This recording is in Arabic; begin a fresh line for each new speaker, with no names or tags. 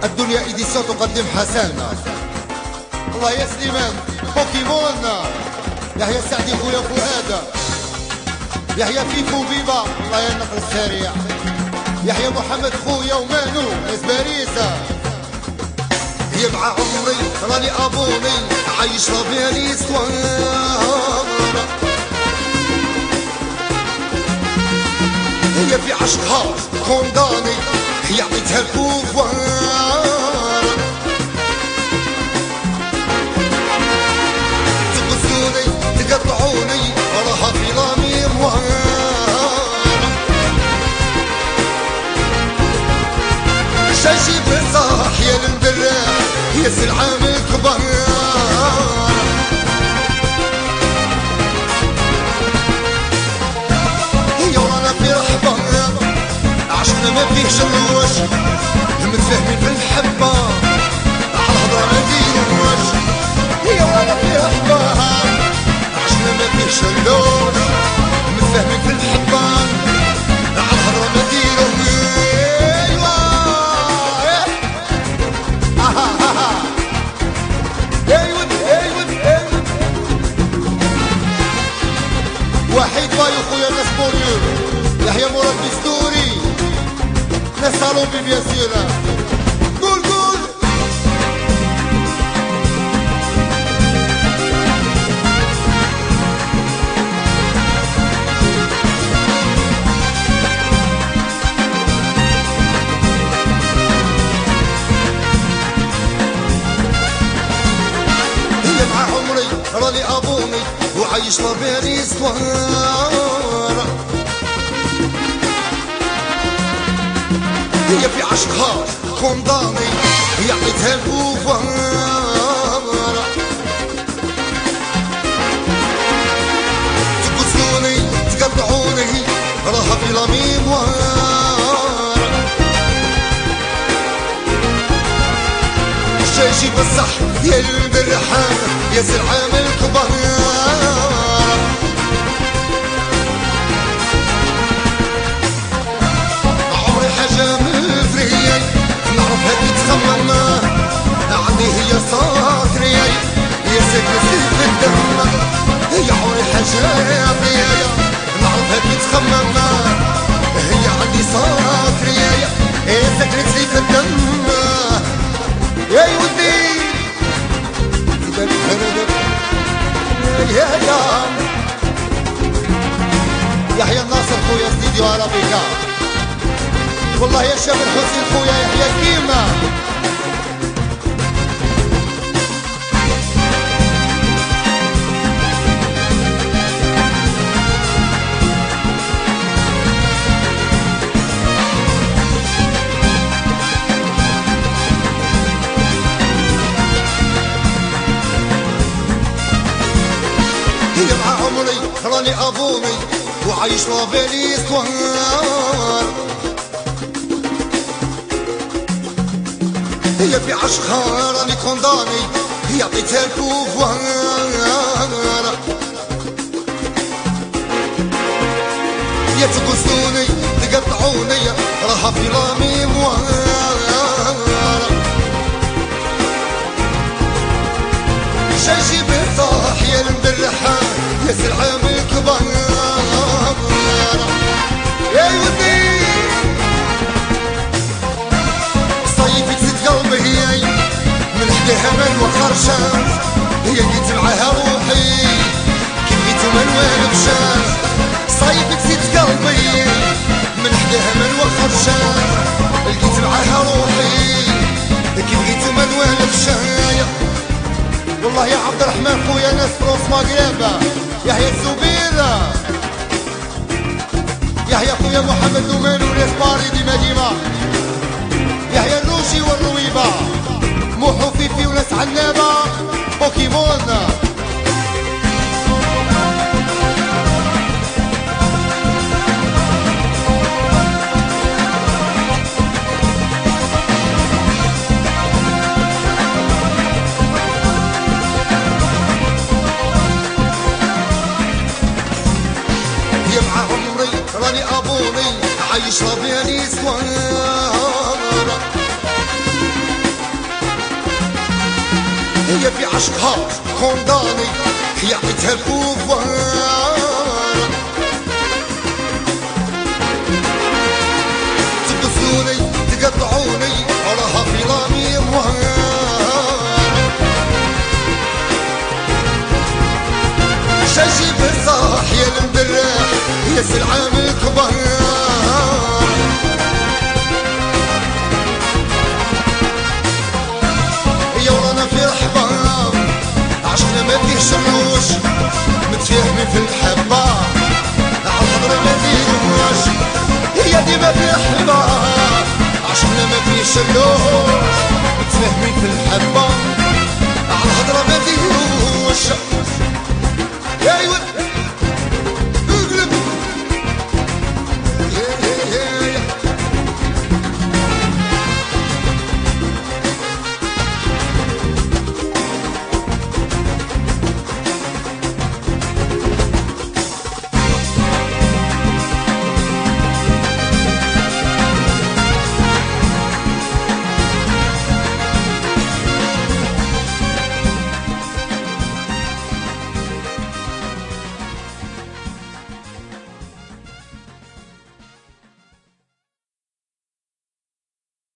الدنيا إديسيون تقدم حسن. الله يا سليمان بوكيمون، يحيى سعدي خويا فؤاد، يحيى فيفو بيبا الله يا النقل السريع، يحيى محمد خويا ومانو ناس باريسة. هي مع عمري راني ابوني عايش ربياني سوار، هي في عشقها كونداني هي عطيتها البوفوار، تقصوني تقطعوني راها في لا ميموار، شاشي بصاح يا المدرع هي سلعة من كبار، هي ورانا في رحبة عشقنا ما فيهش الروش، متفاهمين في المحبة على الهضرة ما نديروش، هي ورانا في رحبة عشقنا ما فيهش الروش، متفاهمين في المحبة على الهضرة ما نديروش. وحيد بايو خويا ناس بوريو، يحيى مربي ستوري، ناس صالون بيبيا سيرة. قول قول هي مع عمري راني ابوني وعايش لابيري سوار، هي في عشقها كونداني هي عطيتها البوفوار، تقصوني تقطعوني راها في لا ميموار، شايشي بصح يا المدرحان يا سلعة من الكبار، عمري حاجة من فريي نعرفها كي تخمم، عندي هي صاكري هي سكرتي في الدم، هي عمري حاجة فريي نعرفها كي تخمم، هي عندي صاكري هي سكرتي في الدم. يا ودي يحيى الناصر خويا سيدي وعربيكا، والله يا شاب الحسين خويا يحيى كيما. هي مع عمري راني ابوني وعايش لابيلي سوار، هي في عشقها راني كونداني هي عطيتها البوفوار، يا تقصوني تقطعوني راها في لا ميموار، شايشي بصاح يا المدرحان يا سلعة من الكبار، يا ودي صيفي تزيد قلبي هي من حداها من وخرشان، هي لقيت معاها روحي كي بغيتو ما نوالفشان، صيفي تزيد قلبي من حداها من وخرشان، لقيت معاها روحي كي بغيتو ما نوالفشان. والله يا عبد الرحمن خويا ناس فروس مغرب، يحيى الزبير، يحيى خويا محمد دومان وناس باري ديما ديما، يحيى الروشي والرويبة، موحو فيفي وناس عنابة بوكيمون. راني ابوني عايش ربياني سوا عشقها كونداني هي عطيتها البوفوار تبسوني تقطعوني وراها في لامي موهار شاجي بالصاح يا المدراح يا سلعة من الكبار يا ورانا في رحبة عشقنا ما فيه شروش متفاهمين في المحبة عالحضرة ما ديروش هي ديما في رحبة عشقنا ما فيه شروش